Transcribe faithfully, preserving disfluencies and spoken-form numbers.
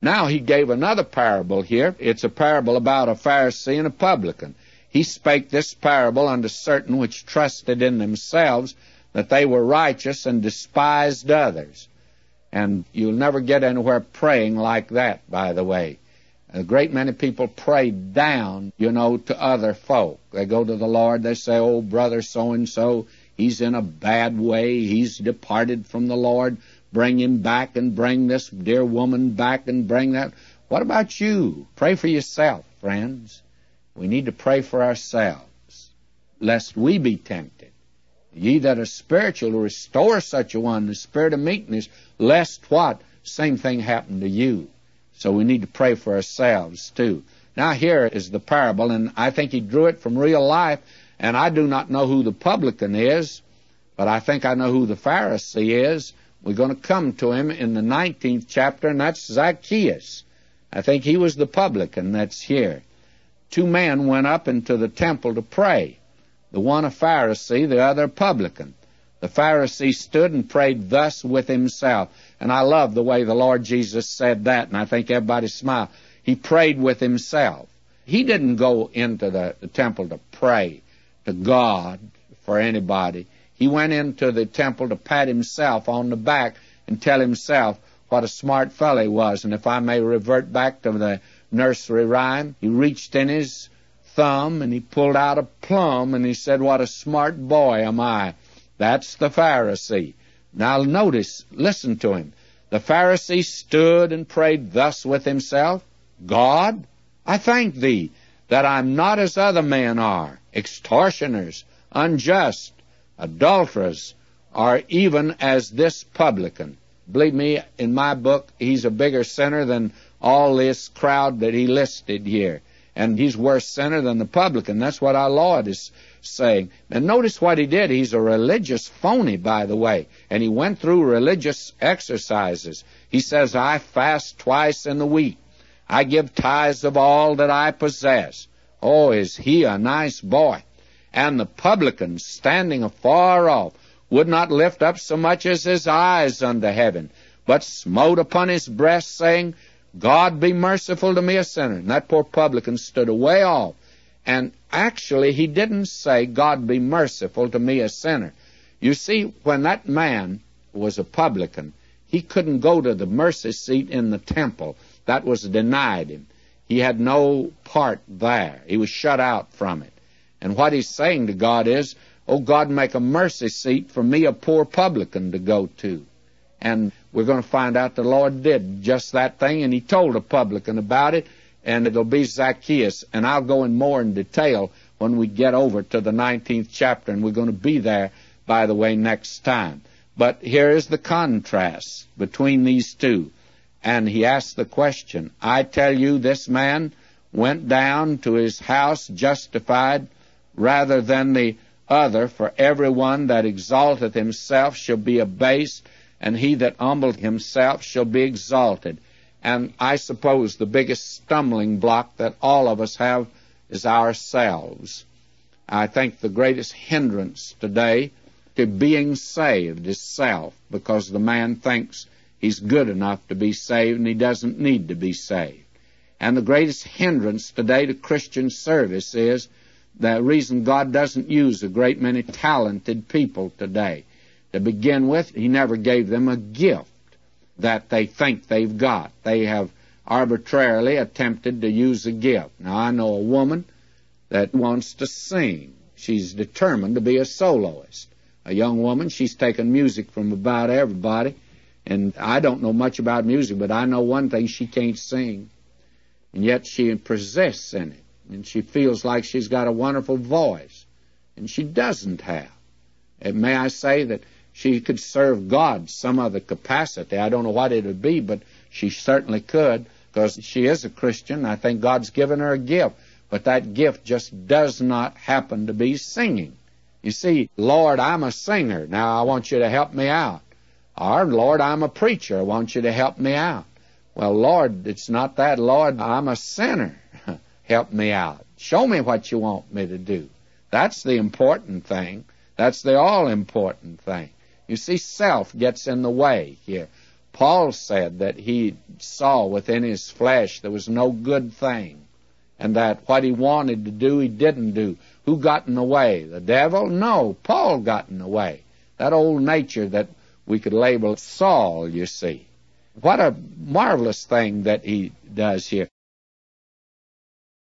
Now he gave another parable here. It's a parable about a Pharisee and a publican. He spake this parable unto certain which trusted in themselves that they were righteous and despised others. And you'll never get anywhere praying like that, by the way. A great many people pray down, you know, to other folk. They go to the Lord, they say, oh, brother so-and-so, he's in a bad way, he's departed from the Lord, bring him back and bring this dear woman back and bring that. What about you? Pray for yourself, friends. We need to pray for ourselves, lest we be tempted. Ye that are spiritual, restore such a one, the spirit of meekness, lest what? Same thing happen to you. So we need to pray for ourselves, too. Now here is the parable, and I think he drew it from real life, and I do not know who the publican is, but I think I know who the Pharisee is. We're going to come to him in the nineteenth chapter, and that's Zacchaeus. I think he was the publican that's here. Two men went up into the temple to pray, the one a Pharisee, the other a publican. The Pharisee stood and prayed thus with himself. And I love the way the Lord Jesus said that, and I think everybody smiled. He prayed with himself. He didn't go into the, the temple to pray to God for anybody. He went into the temple to pat himself on the back and tell himself what a smart fellow he was. And if I may revert back to the nursery rhyme, he reached in his thumb and he pulled out a plum and he said, what a smart boy am I. That's the Pharisee. Now notice, listen to him. The Pharisee stood and prayed thus with himself, God, I thank thee that I'm not as other men are, extortioners, unjust, adulterers, or even as this publican. Believe me, in my book, he's a bigger sinner than all this crowd that he listed here. And he's worse sinner than the publican. That's what our Lord is saying. And notice what he did. He's a religious phony, by the way. And he went through religious exercises. He says, I fast twice in the week. I give tithes of all that I possess. Oh, is he a nice boy? And the publican, standing afar off, would not lift up so much as his eyes unto heaven, but smote upon his breast, saying, God be merciful to me, a sinner. And that poor publican stood away off. And actually, he didn't say, God be merciful to me, a sinner. You see, when that man was a publican, he couldn't go to the mercy seat in the temple. That was denied him. He had no part there. He was shut out from it. And what he's saying to God is, oh, God, make a mercy seat for me, a poor publican, to go to. And we're going to find out the Lord did just that thing, and he told a publican about it, and it'll be Zacchaeus. And I'll go in more in detail when we get over to the nineteenth chapter, and we're going to be there, by the way, next time. But here is the contrast between these two. And he asked the question, I tell you, this man went down to his house justified rather than the other, for every one that exalteth himself shall be abased, and he that humbleth himself shall be exalted. And I suppose the biggest stumbling block that all of us have is ourselves. I think the greatest hindrance today to being saved is self, because the man thinks he's good enough to be saved and he doesn't need to be saved. And the greatest hindrance today to Christian service is the reason God doesn't use a great many talented people today. To begin with, he never gave them a gift that they think they've got. They have arbitrarily attempted to use a gift. Now, I know a woman that wants to sing. She's determined to be a soloist. A young woman, she's taken music from about everybody, and I don't know much about music, but I know one thing, she can't sing. And yet she persists in it, and she feels like she's got a wonderful voice, and she doesn't have. And may I say that she could serve God some other capacity. I don't know what it would be, but she certainly could, because she is a Christian. I think God's given her a gift, but that gift just does not happen to be singing. You see, Lord, I'm a singer. Now I want you to help me out. Or, Lord, I'm a preacher. I want you to help me out. Well, Lord, it's not that. Lord, I'm a sinner. Help me out. Show me what you want me to do. That's the important thing. That's the all-important thing. You see, self gets in the way here. Paul said that he saw within his flesh there was no good thing, and that what he wanted to do, he didn't do. Who got in the way? The devil? No, Paul got in the way. That old nature that we could label Saul, you see. What a marvelous thing that he does here.